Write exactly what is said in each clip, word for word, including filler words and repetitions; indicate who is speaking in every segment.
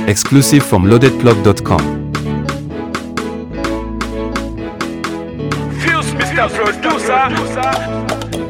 Speaker 1: Exclusive from loaded plug dot com.
Speaker 2: Fuse Mister Producer.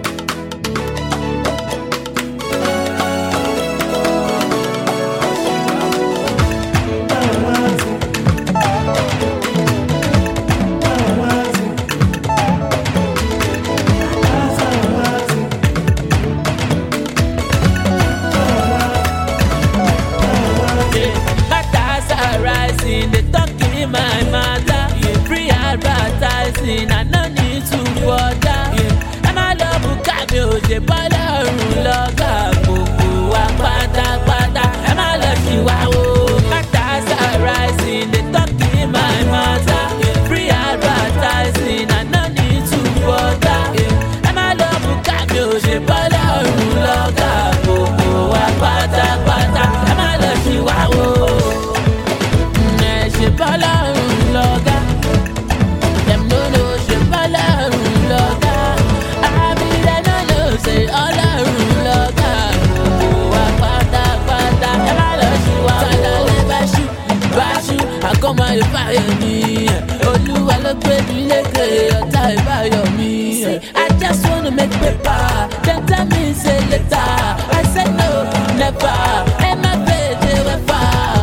Speaker 3: They talk in my matter, free advertising, I no need to bother. I'm a love who got me, oh, they bother, love, gbogbo wa pátápátá. I'm a love you, wow, matters are rising. They talk in my matter, free advertising, I no need to bother. I'm a love who got me, oh, they bother, love, gbogbo wa pátápátá. I'm a love you, wow. Ọlọ́run lọ́gá, dem no know ṣe bọ́lọ́run lọ́gá, àbí dem no know ṣe ọlọ́run lọ́gá, gbogbo wa pátápátá, ẹ má lọ ṣì wá tọ́lọ́lẹ́ báṣu báṣu, àkọ́mọ ìbáyọ̀ mi, olúwa ló gbé mi lékè ọ̀tá ìbáyọ̀ mi. I just wanna make paper, dem tell me say later, I say no, never, ẹ má gbèdé wẹ́fà.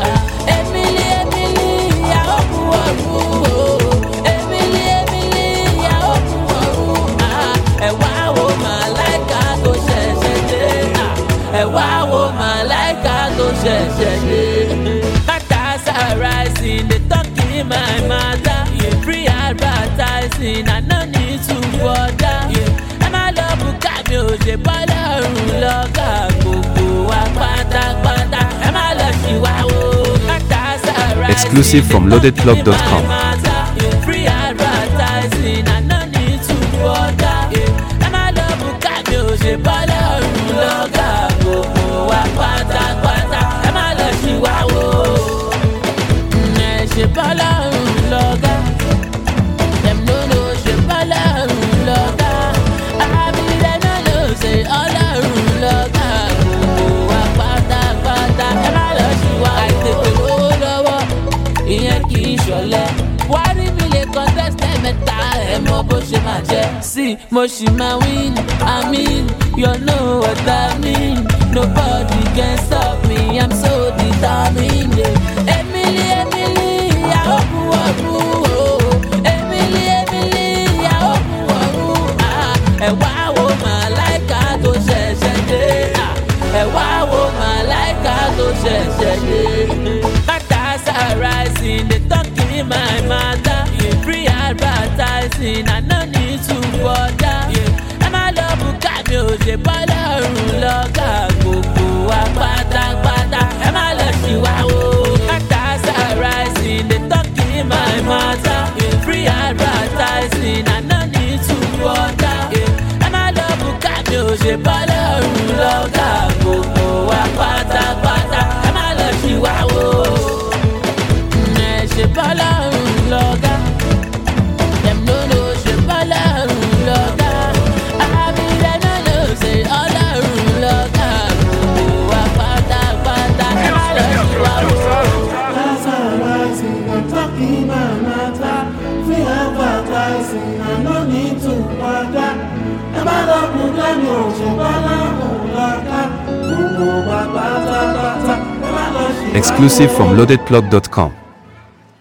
Speaker 3: Matters are rising, they talk in my matter, free advertising, I no need to bother. I'm a love who got me, oh, they bother, love, gbogbo wa pátápátá. I'm a love you, wow. Matters are rising.
Speaker 1: Exclusive from loaded plug dot com.
Speaker 3: Free advertising, I no need to bother. I'm a love who got me, oh, they bother, love, gbogbo wa pátápátá. I'm a love you, wow. Ṣe bọ́lọ́run lọ́gá, dem no know ṣe bọ́lọ́run lọ́gá, àbí dem no know ṣe ọlọ́run lọ́gá, gbogbo wa pátápátá. Ẹ má lọ ṣì wá àìtètè lówó lọ́wọ́, ìyẹn kì í ṣọ̀lẹ. Wárí mi lè contest mẹ́ta, ẹ mọ bó ṣe máa jẹ́. Sí, mo ṣì máa win, I mean, you know what I mean. Nobody can stop me, I'm so determined. Emily, Emily, I hope you are. Emily, Emily, I hope you are. Ah, ẹ wá wo màláìka tó ṣẹ̀ṣẹ̀ dé. Ah, ẹ wá wo màláìka tó ṣẹ̀ṣẹ̀ dé. Matters are rising, they talk in my matter, free advertising, I no need to bother. I'm a love who got me, oh, they bọ́lọ́run lọ́gá, gbogbo wa pátápátá. Ẹ má lọ ṣì wá o. Matters are rising, they talk in my matter, free advertising, I no need to bother. I'm a love who got me, oh, they bọ́lọ́run lọ́gá, gbogbo wa pátápátá. Ẹ má lọ ṣì wá o. Ṣe bọ́lọ́run lọ́gá, dem no know ṣe bọ́lọ́run lọ́gá, àbí dem no know ṣe ọlọ́run lọ́gá, gbogbo wa pátápátá. Ẹ má lọ ṣì wá o.
Speaker 4: Matters are rising, I'm talking my matter, free advertising, I no need to bother. Ẹ má lọ kú lẹ́nu òṣè bọ́lọ́run lọ́gá, gbogbo wa pátápátá. Ẹ má lọ ṣì wá o.
Speaker 1: Exclusive from loaded plug dot com.